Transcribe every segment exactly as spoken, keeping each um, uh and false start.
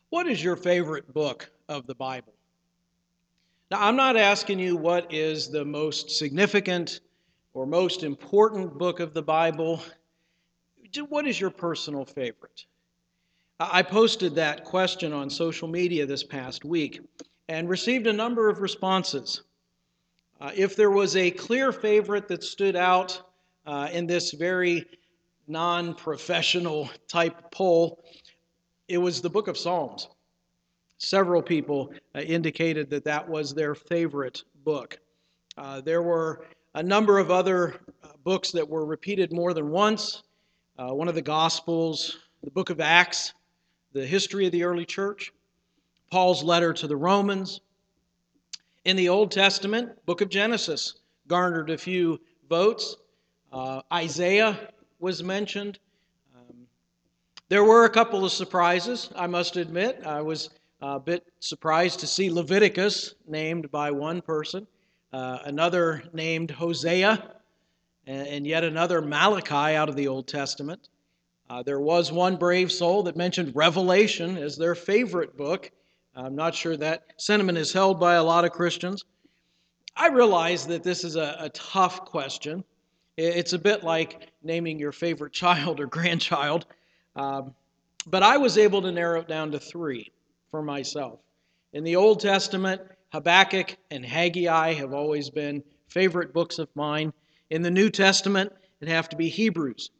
What is your favorite book of the Bible? Now, I'm not asking you what is the most significant or most important book of the Bible. What is your personal favorite? I posted that question on social media this past week and received a number of responses. Uh, if there was a clear favorite that stood out uh, in this very non-professional type poll, it was the book of Psalms. Several people uh, indicated that that was their favorite book. Uh, there were a number of other uh, books that were repeated more than once. Uh, one of the Gospels, the book of Acts, the history of the early church, Paul's letter to the Romans. In the Old Testament, book of Genesis garnered a few votes. Uh, Isaiah was mentioned. Um, there were a couple of surprises, I must admit. I was a bit surprised to see Leviticus named by one person, uh, another named Hosea, and, and yet another Malachi out of the Old Testament. Uh, there was one brave soul that mentioned Revelation as their favorite book. I'm not sure that sentiment is held by a lot of Christians. I realize that this is a, a tough question. It's a bit like naming your favorite child or grandchild. Um, but I was able to narrow it down to three for myself. In the Old Testament, Habakkuk and Haggai have always been favorite books of mine. In the New Testament, it'd have to be Hebrews.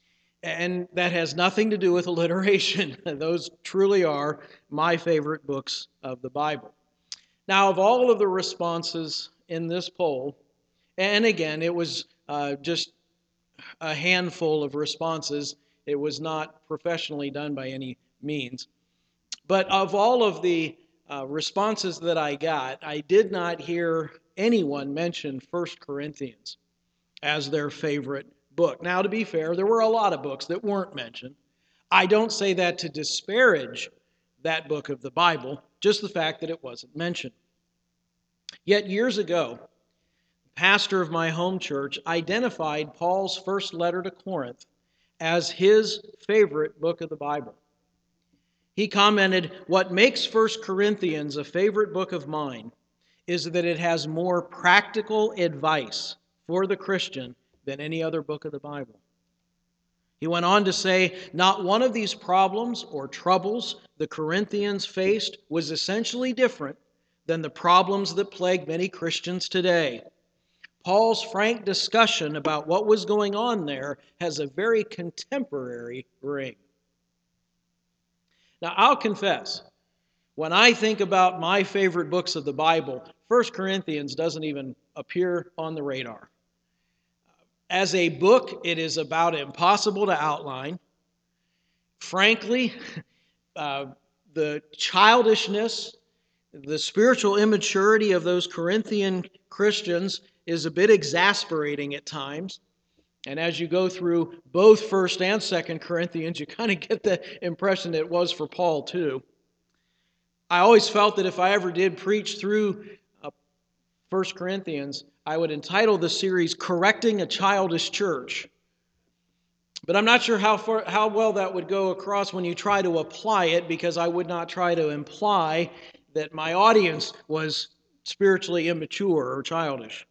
And that has nothing to do with alliteration. Those truly are my favorite books of the Bible. Now, of all of the responses in this poll, and again, it was uh, just a handful of responses. It was not professionally done by any means. But of all of the uh, responses that I got, I did not hear anyone mention First Corinthians as their favorite book. Now, to be fair, there were a lot of books that weren't mentioned. I don't say that to disparage that book of the Bible, just the fact that it wasn't mentioned. Yet years ago, the pastor of my home church identified Paul's first letter to Corinth as his favorite book of the Bible. He commented, "What makes First Corinthians a favorite book of mine is that it has more practical advice for the Christian than any other book of the Bible." He went on to say, "Not one of these problems or troubles the Corinthians faced was essentially different than the problems that plague many Christians today. Paul's frank discussion about what was going on there has a very contemporary ring." Now, I'll confess, when I think about my favorite books of the Bible, First Corinthians doesn't even appear on the radar. As a book, it is about impossible to outline. Frankly, uh, the childishness, the spiritual immaturity of those Corinthian Christians is a bit exasperating at times. And as you go through both First and Second Corinthians, you kind of get the impression that it was for Paul too. I always felt that if I ever did preach through uh, First Corinthians, I would entitle the series "Correcting a Childish Church." But I'm not sure how far, how well that would go across when you try to apply it, because I would not try to imply that my audience was spiritually immature or childish.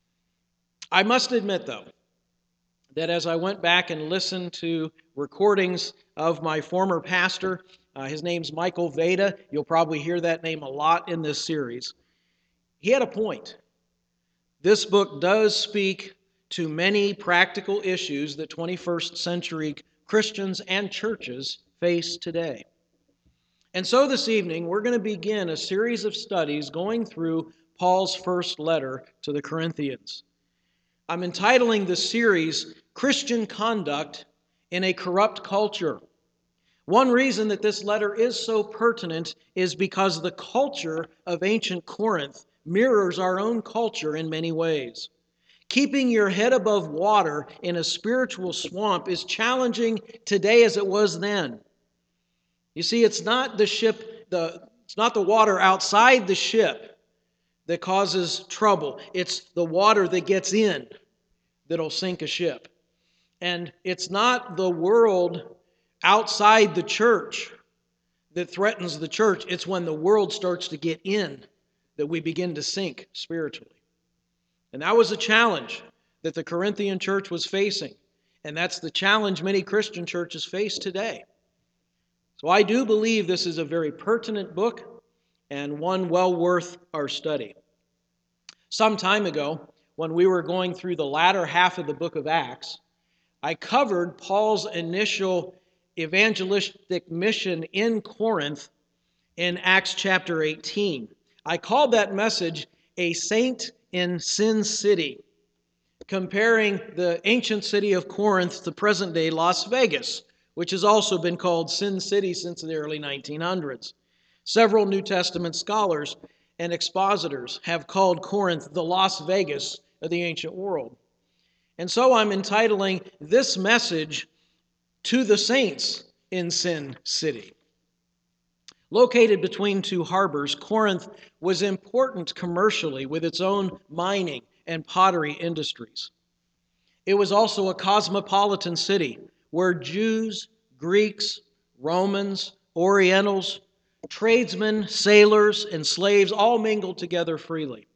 I must admit, though, that as I went back and listened to recordings of my former pastor, uh, his name's Michael Veda, you'll probably hear that name a lot in this series, he had a point. This book does speak to many practical issues that twenty-first century Christians and churches face today. And so this evening, we're going to begin a series of studies going through Paul's first letter to the Corinthians. I'm entitling the series "Christian Conduct in a Corrupt Culture." One reason that this letter is so pertinent is because the culture of ancient Corinth mirrors our own culture in many ways. Keeping your head above water in a spiritual swamp is challenging today as it was then. You see, it's not the ship, the it's not the water outside the ship that causes trouble. It's the water that gets in that'll sink a ship. And it's not the world outside the church that threatens the church. It's when the world starts to get in that we begin to sink spiritually. And that was a challenge that the Corinthian church was facing. And that's the challenge many Christian churches face today. So I do believe this is a very pertinent book and one well worth our study. Some time ago, when we were going through the latter half of the book of Acts, I covered Paul's initial evangelistic mission in Corinth in Acts chapter eighteen. I called that message A Saint in Sin City, comparing the ancient city of Corinth to present-day Las Vegas, which has also been called Sin City since the early nineteen hundreds. Several New Testament scholars and expositors have called Corinth the Las Vegas of the ancient world. And so I'm entitling this message, To the Saints in Sin City. Located between two harbors, Corinth was important commercially with its own mining and pottery industries. It was also a cosmopolitan city where Jews, Greeks, Romans, Orientals, tradesmen, sailors, and slaves all mingled together freely.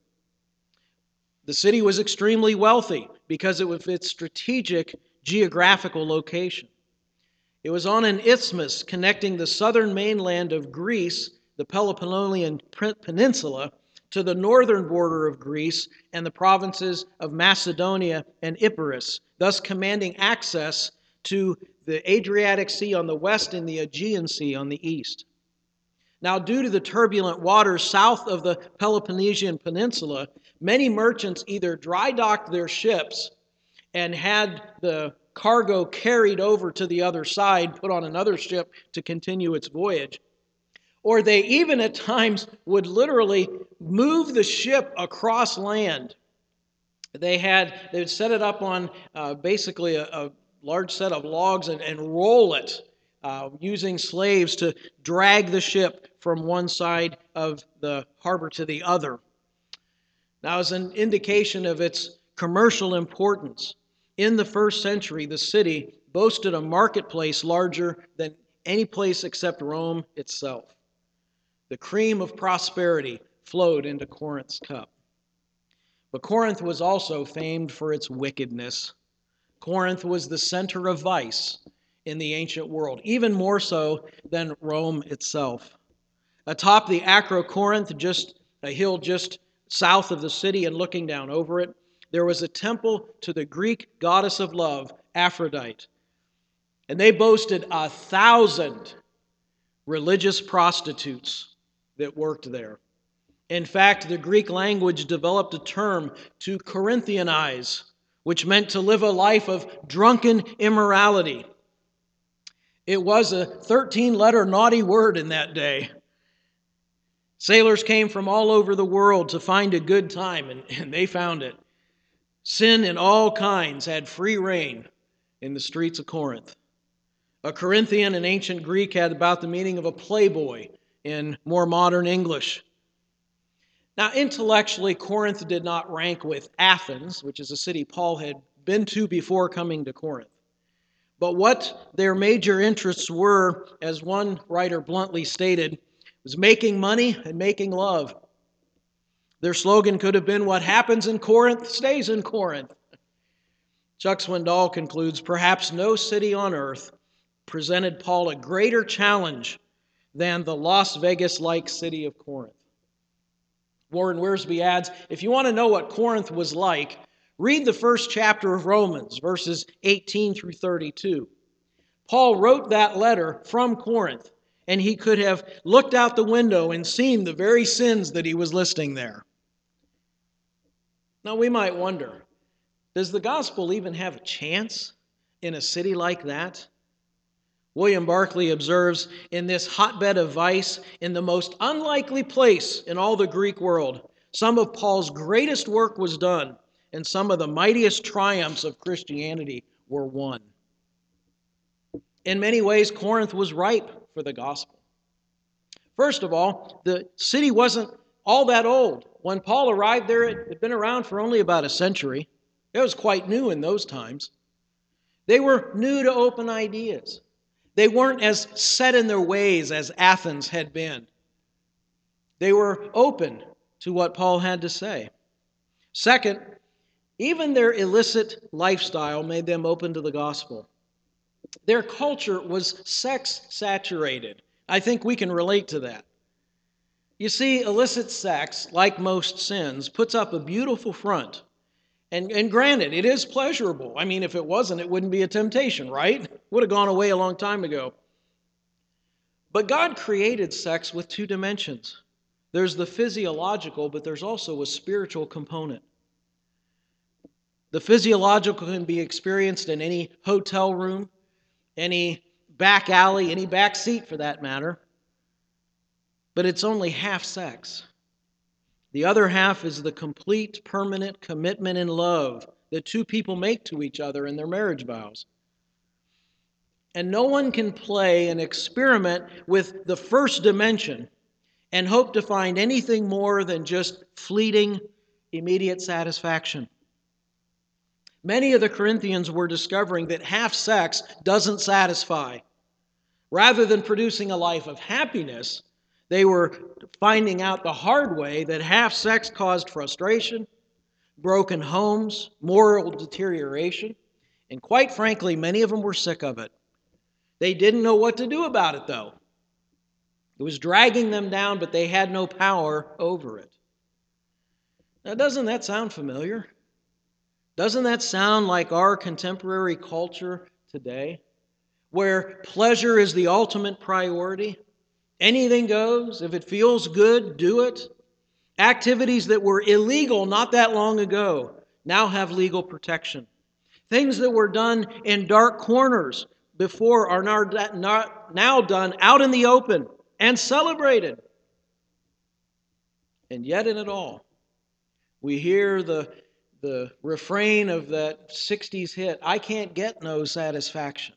The city was extremely wealthy because of its strategic geographical location. It was on an isthmus connecting the southern mainland of Greece, the Peloponnesian Peninsula, to the northern border of Greece and the provinces of Macedonia and Epirus, thus commanding access to the Adriatic Sea on the west and the Aegean Sea on the east. Now, due to the turbulent waters south of the Peloponnesian Peninsula, many merchants either dry docked their ships and had the cargo carried over to the other side, put on another ship to continue its voyage, or they even at times would literally move the ship across land. They had they would set it up on uh, basically a, a large set of logs and, and roll it, uh, using slaves to drag the ship from one side of the harbor to the other. Now, as an indication of its commercial importance, in the first century, the city boasted a marketplace larger than any place except Rome itself. The cream of prosperity flowed into Corinth's cup. But Corinth was also famed for its wickedness. Corinth was the center of vice in the ancient world, even more so than Rome itself. Atop the Acrocorinth, just a hill just south of the city and looking down over it, there was a temple to the Greek goddess of love, Aphrodite. And they boasted a thousand religious prostitutes that worked there. In fact, the Greek language developed a term to Corinthianize, which meant to live a life of drunken immorality. It was a thirteen-letter naughty word in that day. Sailors came from all over the world to find a good time, and, and they found it. Sin in all kinds had free reign in the streets of Corinth. A Corinthian in ancient Greek had about the meaning of a playboy in more modern English. Now, intellectually, Corinth did not rank with Athens, which is a city Paul had been to before coming to Corinth. But what their major interests were, as one writer bluntly stated, was making money and making love. Their slogan could have been, "What happens in Corinth stays in Corinth." Chuck Swindoll concludes, perhaps no city on earth presented Paul a greater challenge than the Las Vegas-like city of Corinth. Warren Wiersbe adds, if you want to know what Corinth was like, read the first chapter of Romans, verses eighteen through thirty-two. Paul wrote that letter from Corinth, and he could have looked out the window and seen the very sins that he was listing there. Now, we might wonder, does the gospel even have a chance in a city like that? William Barclay observes, in this hotbed of vice, in the most unlikely place in all the Greek world, some of Paul's greatest work was done, and some of the mightiest triumphs of Christianity were won. In many ways, Corinth was ripe for the gospel. First of all, the city wasn't all that old. When Paul arrived there, it had been around for only about a century. It was quite new in those times. They were new to open ideas. They weren't as set in their ways as Athens had been. They were open to what Paul had to say. Second, even their illicit lifestyle made them open to the gospel. Their culture was sex-saturated. I think we can relate to that. You see, illicit sex, like most sins, puts up a beautiful front. And, and granted, it is pleasurable. I mean, if it wasn't, it wouldn't be a temptation, right? It would have gone away a long time ago. But God created sex with two dimensions. There's the physiological, but there's also a spiritual component. The physiological can be experienced in any hotel room, any back alley, any back seat for that matter. But it's only half sex. The other half is the complete, permanent commitment and love that two people make to each other in their marriage vows. And no one can play and experiment with the first dimension and hope to find anything more than just fleeting, immediate satisfaction. Many of the Corinthians were discovering that half sex doesn't satisfy. Rather than producing a life of happiness, they were finding out the hard way that half sex caused frustration, broken homes, moral deterioration, and quite frankly, many of them were sick of it. They didn't know what to do about it, though. It was dragging them down, but they had no power over it. Now, doesn't that sound familiar? Doesn't that sound like our contemporary culture today, where pleasure is the ultimate priority? Anything goes. If it feels good, do it. Activities that were illegal not that long ago now have legal protection. Things that were done in dark corners before are now done out in the open and celebrated. And yet in it all, we hear the, the refrain of that sixties hit, "I can't get no satisfaction."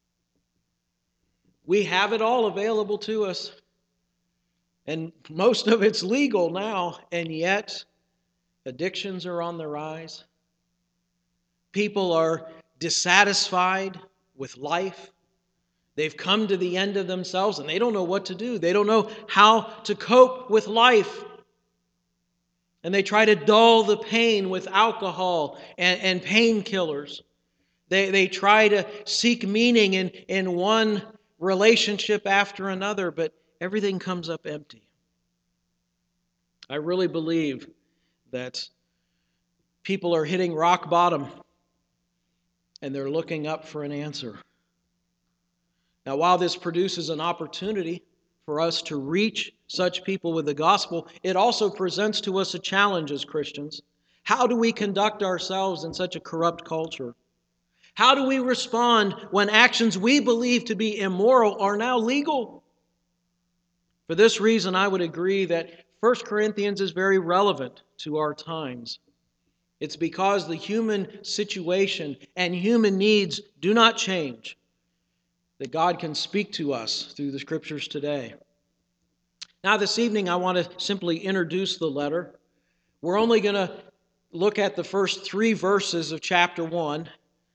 We have it all available to us, and most of it's legal now, and yet addictions are on the rise. People are dissatisfied with life. They've come to the end of themselves, and they don't know what to do. They don't know how to cope with life. And they try to dull the pain with alcohol and, and painkillers. They, they try to seek meaning in, in one relationship after another, but everything comes up empty. I really believe that people are hitting rock bottom and they're looking up for an answer. Now, while this produces an opportunity for us to reach such people with the gospel, it also presents to us a challenge as Christians. How do we conduct ourselves in such a corrupt culture? How do we respond when actions we believe to be immoral are now legal? For this reason, I would agree that First Corinthians is very relevant to our times. It's because the human situation and human needs do not change that God can speak to us through the Scriptures today. Now, this evening, I want to simply introduce the letter. We're only going to look at the first three verses of chapter one.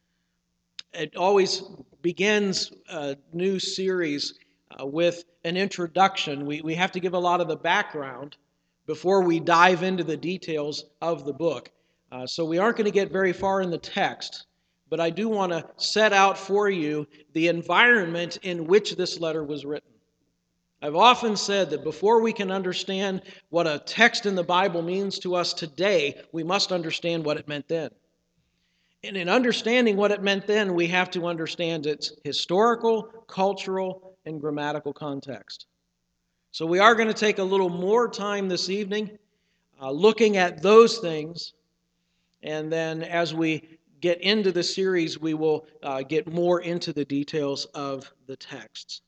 It always begins a new series uh, with an introduction. We, we have to give a lot of the background before we dive into the details of the book. Uh, so we aren't going to get very far in the text, but I do want to set out for you the environment in which this letter was written. I've often said that before we can understand what a text in the Bible means to us today, we must understand what it meant then. And in understanding what it meant then, we have to understand its historical, cultural, and grammatical context. So we are going to take a little more time this evening uh, looking at those things, and then as we get into the series, we will uh, get more into the details of the texts.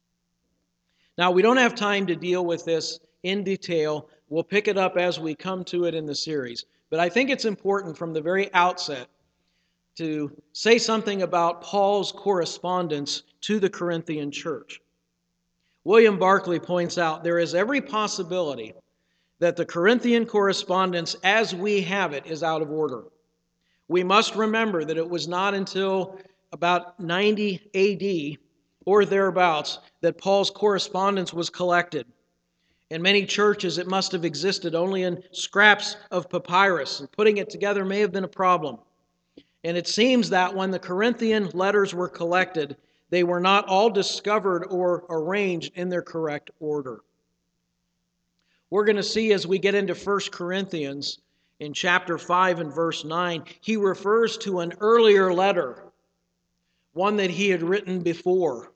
Now, we don't have time to deal with this in detail. We'll pick it up as we come to it in the series. But I think it's important from the very outset to say something about Paul's correspondence to the Corinthian church. William Barclay points out there is every possibility that the Corinthian correspondence as we have it is out of order. We must remember that it was not until about ninety A D or thereabouts that Paul's correspondence was collected. In many churches, it must have existed only in scraps of papyrus, and putting it together may have been a problem. And it seems that when the Corinthian letters were collected, they were not all discovered or arranged in their correct order. We're going to see as we get into First Corinthians in chapter five and verse nine, he refers to an earlier letter, one that he had written before,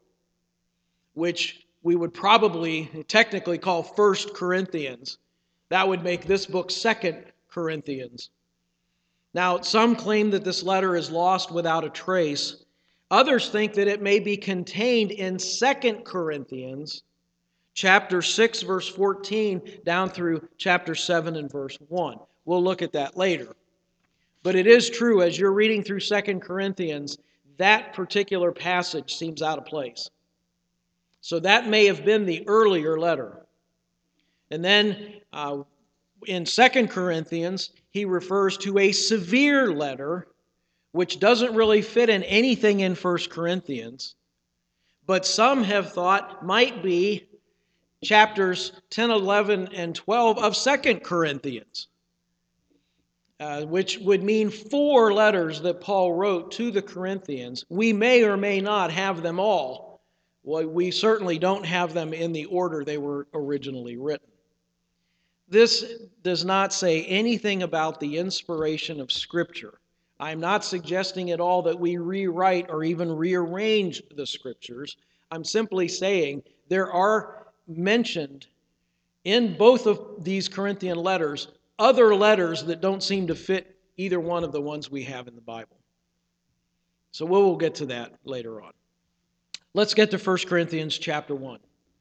which we would probably technically call First Corinthians. That would make this book Second Corinthians. Now, some claim that this letter is lost without a trace. Others think that it may be contained in Second Corinthians, chapter six, verse fourteen, down through chapter seven and verse one. We'll look at that later. But it is true, as you're reading through Second Corinthians, that particular passage seems out of place. So that may have been the earlier letter. And then uh, in Second Corinthians, he refers to a severe letter, which doesn't really fit in anything in First Corinthians, but some have thought might be chapters ten, eleven, and twelve of Second Corinthians, uh, which would mean four letters that Paul wrote to the Corinthians. We may or may not have them all. Well, we certainly don't have them in the order they were originally written. This does not say anything about the inspiration of Scripture. I'm not suggesting at all that we rewrite or even rearrange the Scriptures. I'm simply saying there are mentioned in both of these Corinthian letters other letters that don't seem to fit either one of the ones we have in the Bible. So we'll get to that later on. Let's get to First Corinthians chapter one.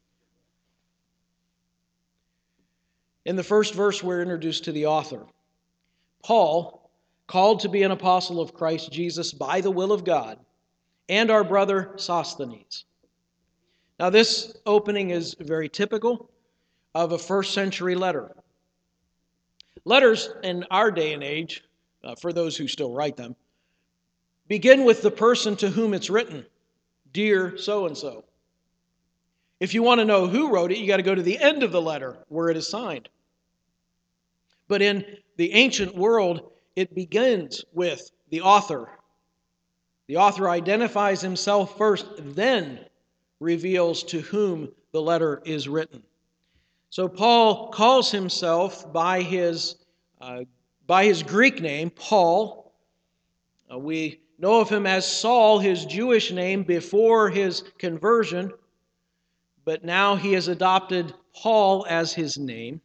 In the first verse, we're introduced to the author. Paul, called to be an apostle of Christ Jesus by the will of God, and our brother Sosthenes. Now, this opening is very typical of a first century letter. Letters in our day and age, uh, for those who still write them, begin with the person to whom it's written. Dear so-and-so. If you want to know who wrote it, you got to go to the end of the letter where it is signed. But in the ancient world, it begins with the author. The author identifies himself first, then reveals to whom the letter is written. So Paul calls himself by his, uh, by his Greek name, Paul. Uh, we know of him as Saul, his Jewish name before his conversion, but now he has adopted Paul as his name.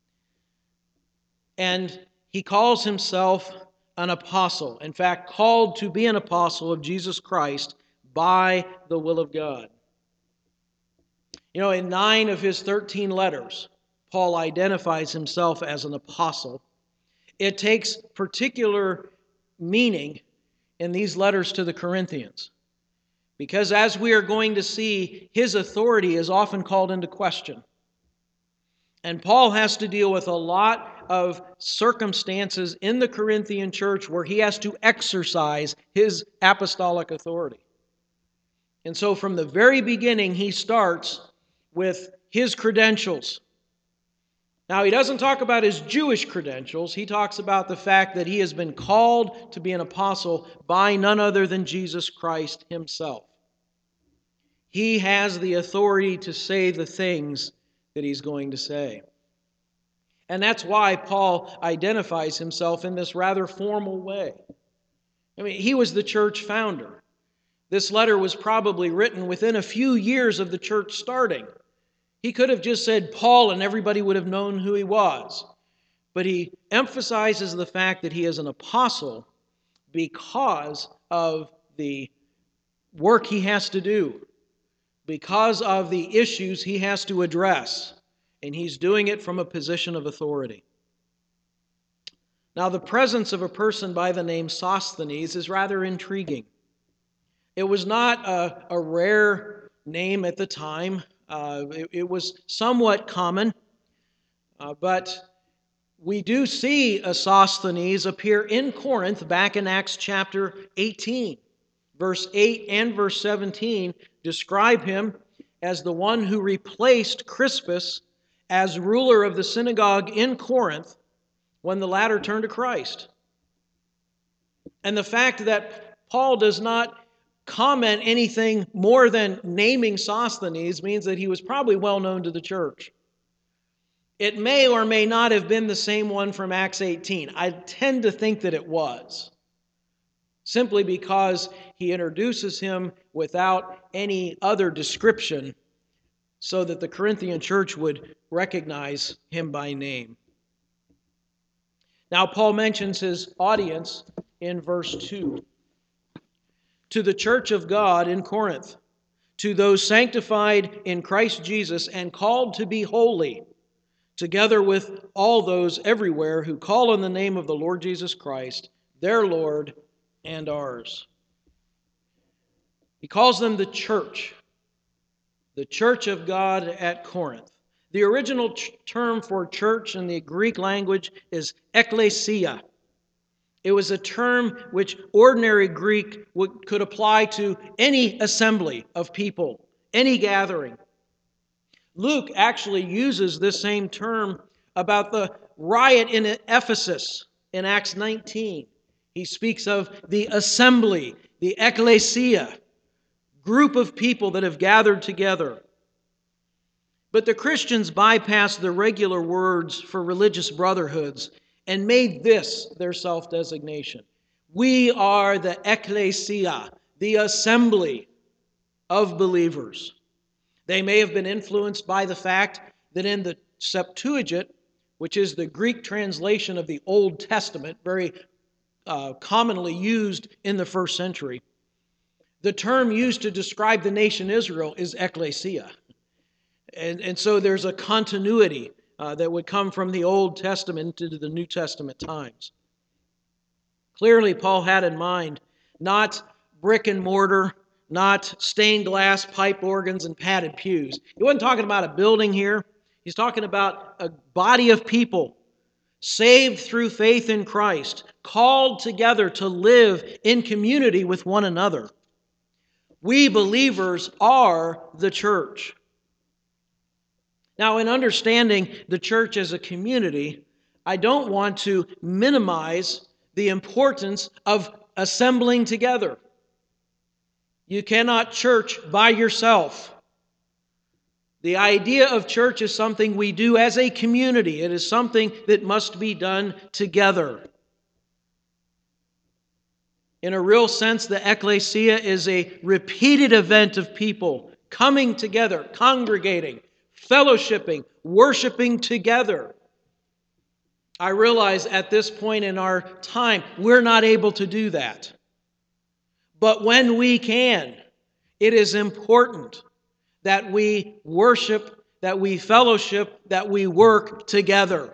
And he calls himself an apostle. In fact, called to be an apostle of Jesus Christ by the will of God. You know, in nine of his thirteen letters, Paul identifies himself as an apostle. It takes particular meaning in these letters to the Corinthians, because as we are going to see, his authority is often called into question. And Paul has to deal with a lot of circumstances in the Corinthian church where he has to exercise his apostolic authority. And so from the very beginning, he starts with his credentials. Now, he doesn't talk about his Jewish credentials. He talks about the fact that he has been called to be an apostle by none other than Jesus Christ himself. He has the authority to say the things that he's going to say. And that's why Paul identifies himself in this rather formal way. I mean, he was the church founder. This letter was probably written within a few years of the church starting. He could have just said Paul and everybody would have known who he was. But he emphasizes the fact that he is an apostle because of the work he has to do, because of the issues he has to address, and he's doing it from a position of authority. Now, the presence of a person by the name Sosthenes is rather intriguing. It was not a, a rare name at the time. Uh, it, it was somewhat common, uh, but we do see a Sosthenes appear in Corinth back in Acts chapter eighteen. Verse eight and verse seventeen describe him as the one who replaced Crispus as ruler of the synagogue in Corinth when the latter turned to Christ. And the fact that Paul does not comment anything more than naming Sosthenes means that he was probably well known to the church. It may or may not have been the same one from Acts eighteen. I tend to think that it was, simply because he introduces him without any other description so that the Corinthian church would recognize him by name. Now, Paul mentions his audience in verse two. To the church of God in Corinth, to those sanctified in Christ Jesus and called to be holy, together with all those everywhere who call on the name of the Lord Jesus Christ, their Lord and ours. He calls them the church, the church of God at Corinth. The original ch- term for church in the Greek language is ekklesia. It was a term which ordinary Greek would, could apply to any assembly of people, any gathering. Luke actually uses this same term about the riot in Ephesus in Acts nineteen. He speaks of the assembly, the ekklesia, group of people that have gathered together. But the Christians bypassed the regular words for religious brotherhoods and made this their self-designation. We are the ekklesia, the assembly of believers. They may have been influenced by the fact that in the Septuagint, which is the Greek translation of the Old Testament, very uh, commonly used in the first century, the term used to describe the nation Israel is ekklesia. And, and so there's a continuity uh, that would come from the Old Testament into the New Testament times. Clearly, Paul had in mind not brick and mortar, not stained glass pipe organs and padded pews. He wasn't talking about a building here. He's talking about a body of people saved through faith in Christ, called together to live in community with one another. We believers are the church. Now, in understanding the church as a community, I don't want to minimize the importance of assembling together. You cannot church by yourself. The idea of church is something we do as a community. It is something that must be done together. In a real sense, the ekklesia is a repeated event of people coming together, congregating, fellowshipping, worshiping together. I realize at this point in our time, we're not able to do that. But when we can, it is important that we worship, that we fellowship, that we work together.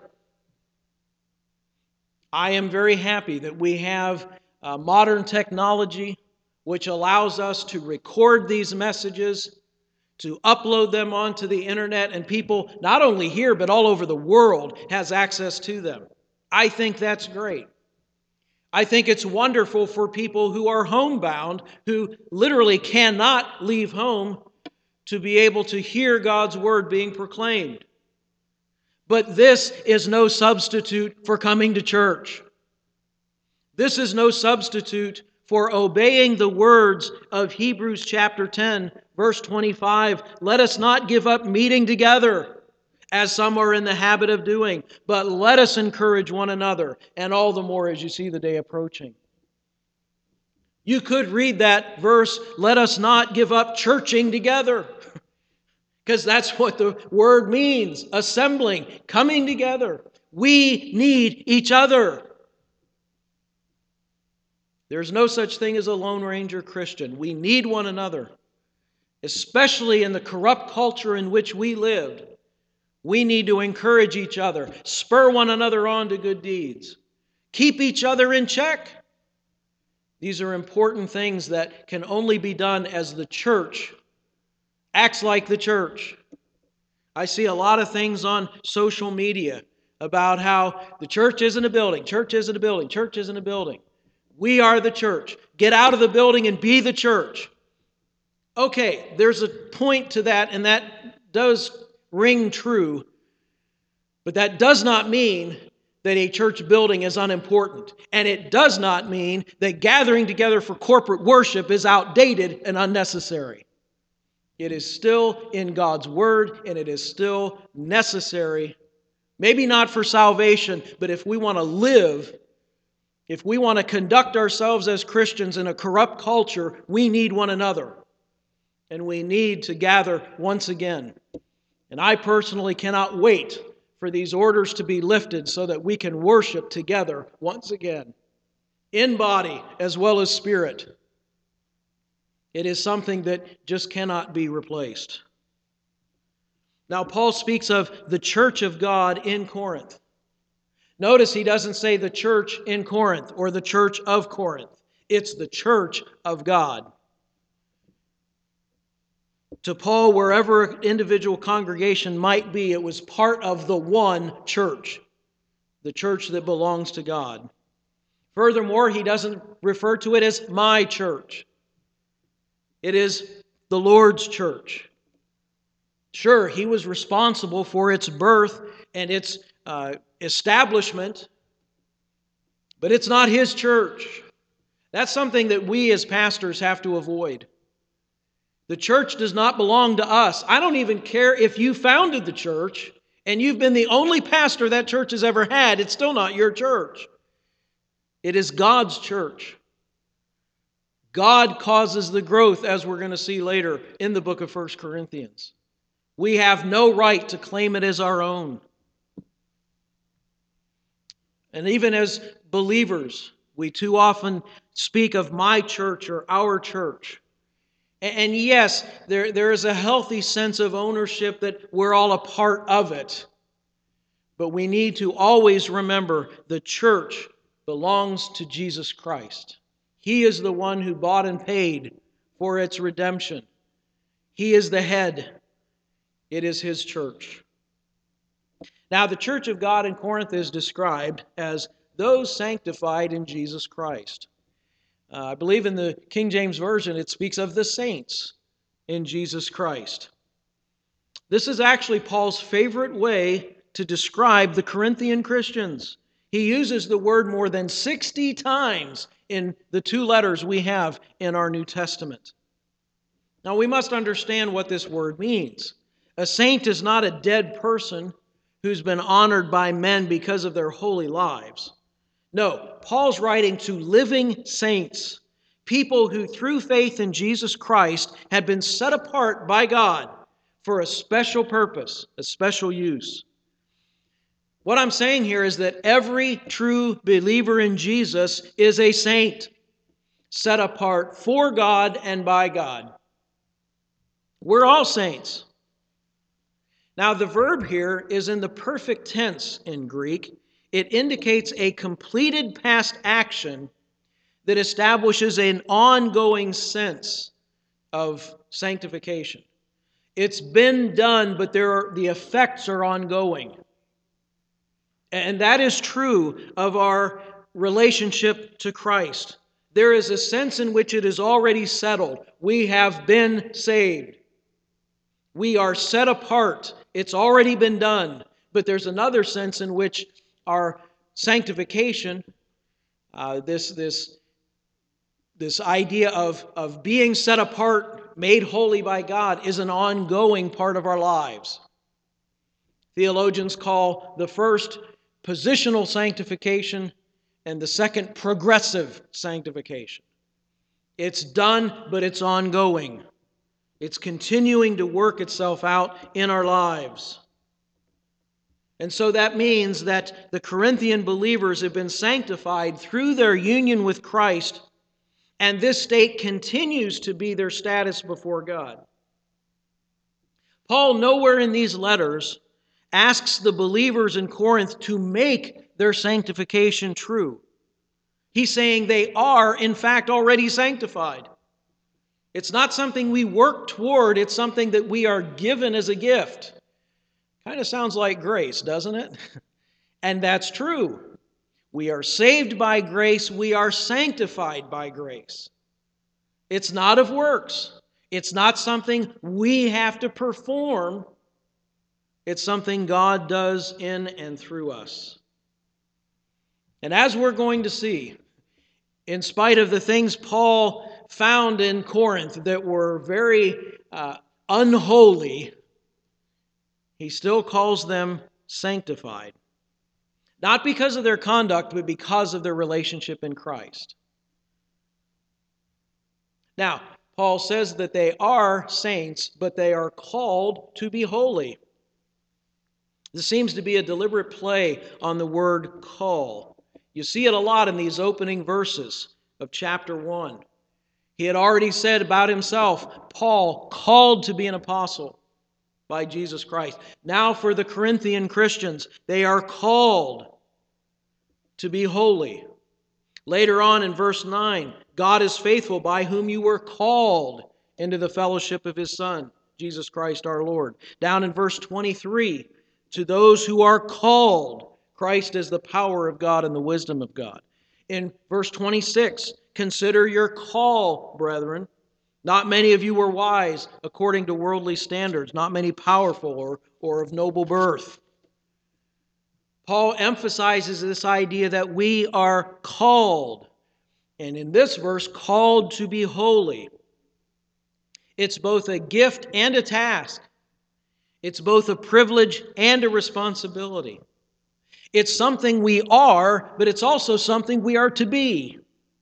I am very happy that we have uh, modern technology which allows us to record these messages, to upload them onto the internet, and people not only here but all over the world has access to them. I think that's great. I think it's wonderful for people who are homebound, who literally cannot leave home, to be able to hear God's word being proclaimed. But this is no substitute for coming to church. This is no substitute for obeying the words of Hebrews chapter ten, verse twenty-five. Let us not give up meeting together, as some are in the habit of doing, but let us encourage one another, and all the more as you see the day approaching. You could read that verse, let us not give up churching together, because that's what the word means, assembling, coming together. We need each other. There's no such thing as a Lone Ranger Christian. We need one another, especially in the corrupt culture in which we lived. We need to encourage each other, spur one another on to good deeds, keep each other in check. These are important things that can only be done as the church acts like the church. I see a lot of things on social media about how the church isn't a building, church isn't a building, church isn't a building. We are the church. get out of the building and be the church. Okay, there's a point to that, and that does ring true, but that does not mean that a church building is unimportant. And it does not mean that gathering together for corporate worship is outdated and unnecessary. It is still in God's Word, and it is still necessary. Maybe not for salvation, but if we want to live, if we want to conduct ourselves as Christians in a corrupt culture, we need one another. And we need to gather once again. And I personally cannot wait for these orders to be lifted so that we can worship together once again, in body as well as spirit. It is something that just cannot be replaced. Now, Paul speaks of the church of God in Corinth. Notice he doesn't say the church in Corinth or the church of Corinth. It's the church of God. To Paul, wherever an individual congregation might be, it was part of the one church, the church that belongs to God. Furthermore, he doesn't refer to it as my church. It is the Lord's church. Sure, he was responsible for its birth and its uh, establishment, but it's not his church. That's something that we as pastors have to avoid. The church does not belong to us. I don't even care if you founded the church and you've been the only pastor that church has ever had. It's still not your church. It is God's church. God causes the growth, as we're going to see later in the book of First Corinthians. We have no right to claim it as our own. And even as believers, we too often speak of my church or our church. And yes, there, there is a healthy sense of ownership that we're all a part of it. But we need to always remember the church belongs to Jesus Christ. He is the one who bought and paid for its redemption. He is the head. It is His church. Now, the church of God in Corinth is described as those sanctified in Jesus Christ. Uh, I believe in the King James Version it speaks of the saints in Jesus Christ. This is actually Paul's favorite way to describe the Corinthian Christians. He uses the word more than sixty times in the two letters we have in our New Testament. Now, we must understand what this word means. A saint is not a dead person who's been honored by men because of their holy lives. No, Paul's writing to living saints, people who through faith in Jesus Christ had been set apart by God for a special purpose, a special use. What I'm saying here is that every true believer in Jesus is a saint, set apart for God and by God. We're all saints. Now, the verb here is in the perfect tense in Greek. It indicates a completed past action that establishes an ongoing sense of sanctification. It's been done, but there are, the effects are ongoing. And that is true of our relationship to Christ. There is a sense in which it is already settled. We have been saved. We are set apart. It's already been done. But there's another sense in which our sanctification, uh, this, this, this idea of, of being set apart, made holy by God, is an ongoing part of our lives. Theologians call the first positional sanctification and the second progressive sanctification. It's done, but it's ongoing. It's continuing to work itself out in our lives. And so that means that the Corinthian believers have been sanctified through their union with Christ, and this state continues to be their status before God. Paul, nowhere in these letters, asks the believers in Corinth to make their sanctification true. He's saying they are, in fact, already sanctified. It's not something we work toward, it's something that we are given as a gift. Kind of sounds like grace, doesn't it? And that's true. We are saved by grace. We are sanctified by grace. It's not of works. It's not something we have to perform. It's something God does in and through us. And as we're going to see, in spite of the things Paul found in Corinth that were very uh, unholy, he still calls them sanctified. Not because of their conduct, but because of their relationship in Christ. Now, Paul says that they are saints, but they are called to be holy. This seems to be a deliberate play on the word call. You see it a lot in these opening verses of chapter one. He had already said about himself, Paul, called to be an apostle by Jesus Christ. Now for the Corinthian Christians, they are called to be holy. Later on in verse nine, God is faithful, by whom you were called into the fellowship of His Son, Jesus Christ our Lord. Down in verse twenty-three, to those who are called, Christ is the power of God and the wisdom of God. In verse twenty-six, consider your call, brethren. Not many of you were wise according to worldly standards, not many powerful or, or of noble birth. Paul emphasizes this idea that we are called, and in this verse, called to be holy. It's both a gift and a task. It's both a privilege and a responsibility. It's something we are, but it's also something we are to be.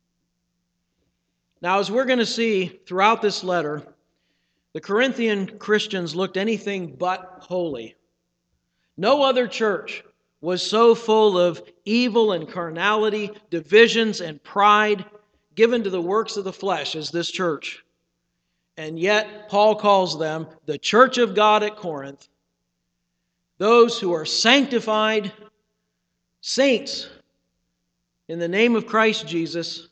Now, as we're going to see throughout this letter, the Corinthian Christians looked anything but holy. No other church was so full of evil and carnality, divisions and pride given to the works of the flesh as this church. And yet, Paul calls them the church of God at Corinth, those who are sanctified, saints in the name of Christ Jesus,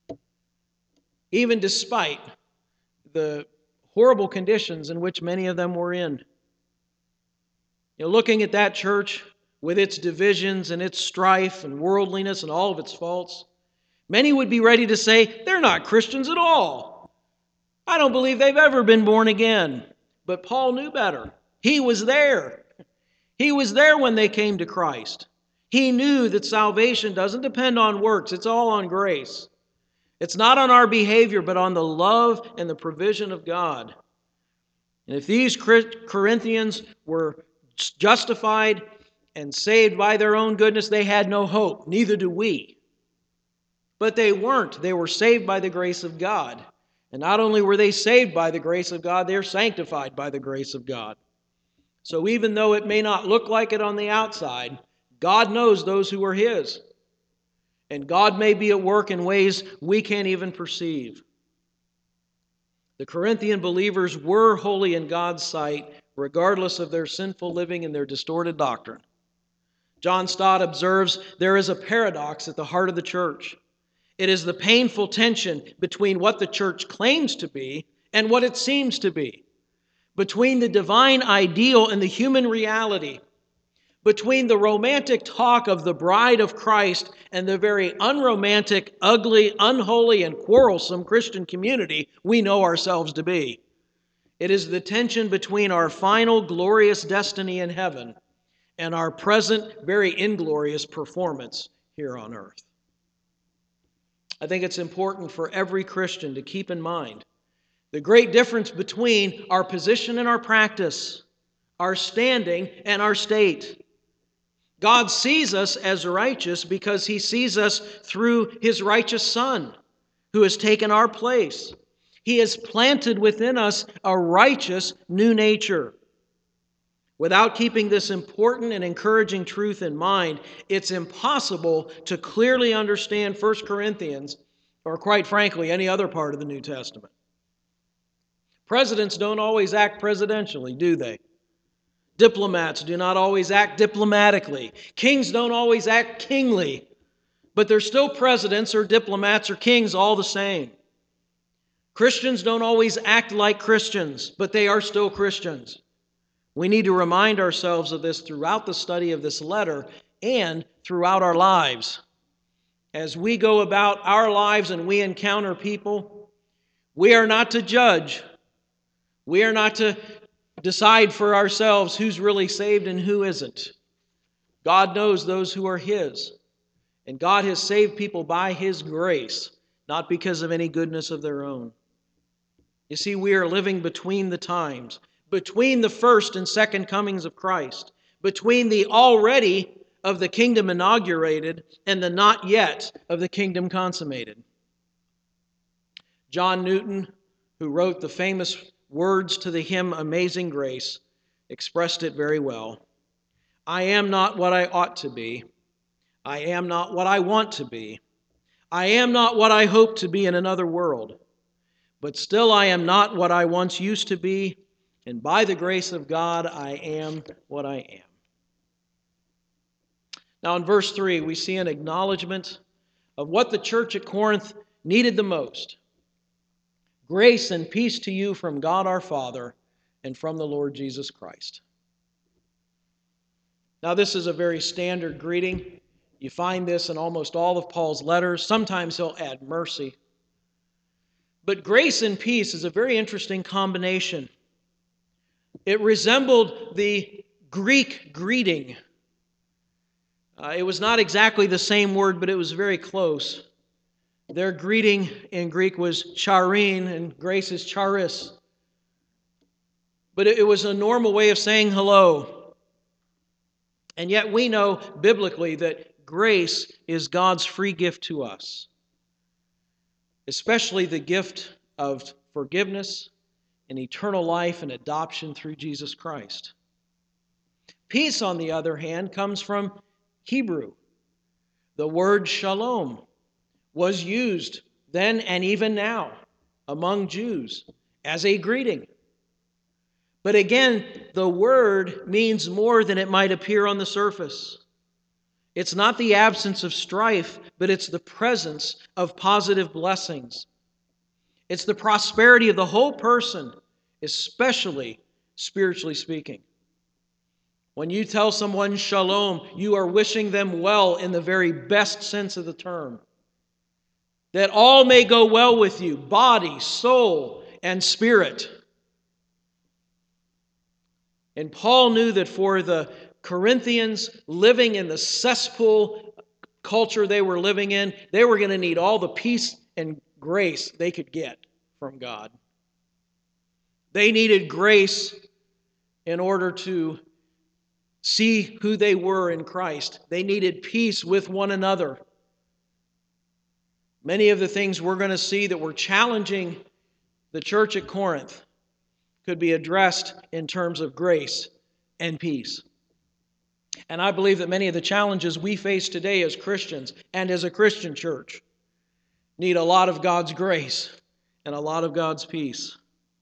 even despite the horrible conditions in which many of them were in. You know, looking at that church with its divisions and its strife and worldliness and all of its faults, many would be ready to say, they're not Christians at all. I don't believe they've ever been born again. But Paul knew better. He was there. He was there when they came to Christ. He knew that salvation doesn't depend on works. It's all on grace. It's not on our behavior, but on the love and the provision of God. And if these Corinthians were justified and saved by their own goodness, they had no hope. Neither do we. But they weren't. They were saved by the grace of God. And not only were they saved by the grace of God, they're sanctified by the grace of God. So even though it may not look like it on the outside, God knows those who are His. And God may be at work in ways we can't even perceive. The Corinthian believers were holy in God's sight, regardless of their sinful living and their distorted doctrine. John Stott observes there is a paradox at the heart of the church. It is the painful tension between what the church claims to be and what it seems to be, between the divine ideal and the human reality, between the romantic talk of the bride of Christ and the very unromantic, ugly, unholy, and quarrelsome Christian community we know ourselves to be. It is the tension between our final glorious destiny in heaven and our present very inglorious performance here on earth. I think it's important for every Christian to keep in mind the great difference between our position and our practice, our standing and our state. God sees us as righteous because He sees us through His righteous Son, who has taken our place. He has planted within us a righteous new nature. Without keeping this important and encouraging truth in mind, it's impossible to clearly understand First Corinthians, or quite frankly, any other part of the New Testament. Presidents don't always act presidentially, do they? Diplomats do not always act diplomatically. Kings don't always act kingly. But they're still presidents or diplomats or kings all the same. Christians don't always act like Christians, but they are still Christians. We need to remind ourselves of this throughout the study of this letter and throughout our lives. as we go about our lives and we encounter people, we are not to judge. We are not to decide for ourselves who's really saved and who isn't. God knows those who are His. And God has saved people by His grace, not because of any goodness of their own. You see, we are living between the times, between the first and second comings of Christ, between the already of the kingdom inaugurated and the not yet of the kingdom consummated. John Newton, who wrote the famous words to the hymn Amazing Grace, expressed it very well. I am not what I ought to be. I am not what I want to be. I am not what I hope to be in another world. But still I am not what I once used to be, and by the grace of God I am what I am. Now in verse three, we see an acknowledgement of what the church at Corinth needed the most. Grace and peace to you from God our Father and from the Lord Jesus Christ. Now this is a very standard greeting. You find this in almost all of Paul's letters. Sometimes he'll add mercy. But grace and peace is a very interesting combination. It resembled the Greek greeting. Uh, it was not exactly the same word, but it was very close. Their greeting in Greek was charin, and grace is charis. But it, it was a normal way of saying hello. And yet we know biblically that grace is God's free gift to us, especially the gift of forgiveness and eternal life and adoption through Jesus Christ. Peace, on the other hand, comes from Hebrew. The word shalom was used then and even now among Jews as a greeting. But again, the word means more than it might appear on the surface. It's not the absence of strife, but it's the presence of positive blessings. It's the prosperity of the whole person, especially spiritually speaking. When you tell someone shalom, you are wishing them well in the very best sense of the term. That all may go well with you, body, soul, and spirit. And Paul knew that for the Corinthians living in the cesspool culture they were living in, they were going to need all the peace and grace they could get from God. They needed grace in order to see who they were in Christ. They needed peace with one another. Many of the things we're going to see that were challenging the church at Corinth could be addressed in terms of grace and peace. And I believe that many of the challenges we face today as Christians and as a Christian church need a lot of God's grace and a lot of God's peace.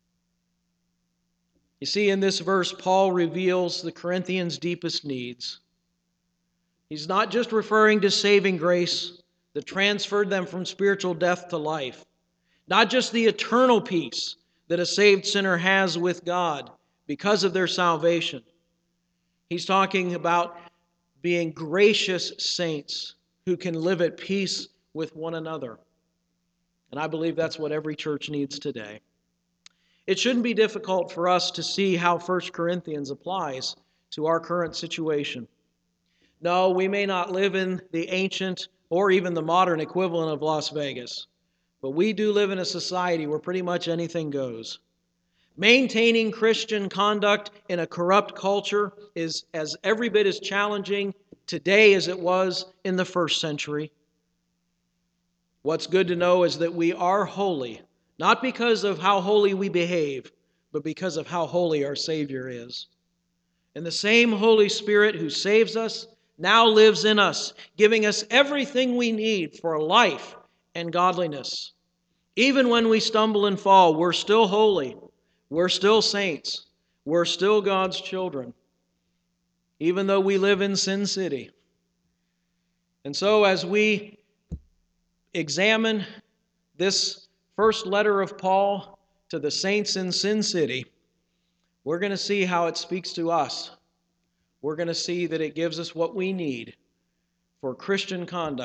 You see, in this verse, Paul reveals the Corinthians' deepest needs. He's not just referring to saving grace that transferred them from spiritual death to life, not just the eternal peace that a saved sinner has with God because of their salvation. He's talking about being gracious saints who can live at peace with one another. And I believe that's what every church needs today. It shouldn't be difficult for us to see how First Corinthians applies to our current situation. No, we may not live in the ancient or even the modern equivalent of Las Vegas, but we do live in a society where pretty much anything goes. Maintaining Christian conduct in a corrupt culture is as every bit as challenging today as it was in the first century. What's good to know is that we are holy, not because of how holy we behave, but because of how holy our Savior is. And the same Holy Spirit who saves us now lives in us, giving us everything we need for life and godliness. Even when we stumble and fall, we're still holy. We're still saints. We're still God's children, even though we live in Sin City. And so as we examine this first letter of Paul to the saints in Sin City, we're going to see how it speaks to us. We're going to see that it gives us what we need for Christian conduct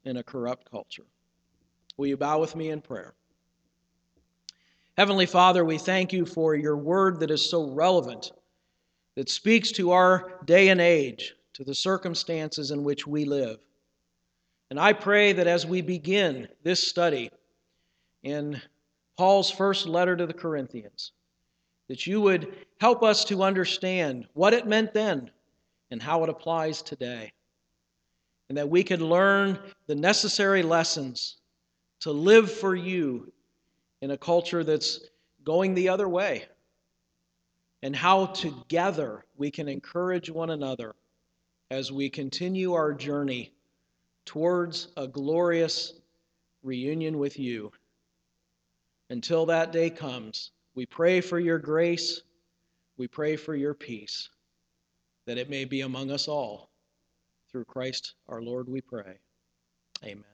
in a corrupt culture. Will you bow with me in prayer? Heavenly Father, we thank you for your word that is so relevant, that speaks to our day and age, to the circumstances in which we live. And I pray that as we begin this study in Paul's first letter to the Corinthians, that you would help us to understand what it meant then and how it applies today, and that we could learn the necessary lessons to live for you in a culture that's going the other way, and how together we can encourage one another as we continue our journey towards a glorious reunion with you. Until that day comes, we pray for your grace, we pray for your peace, that it may be among us all. Through Christ our Lord we pray. Amen.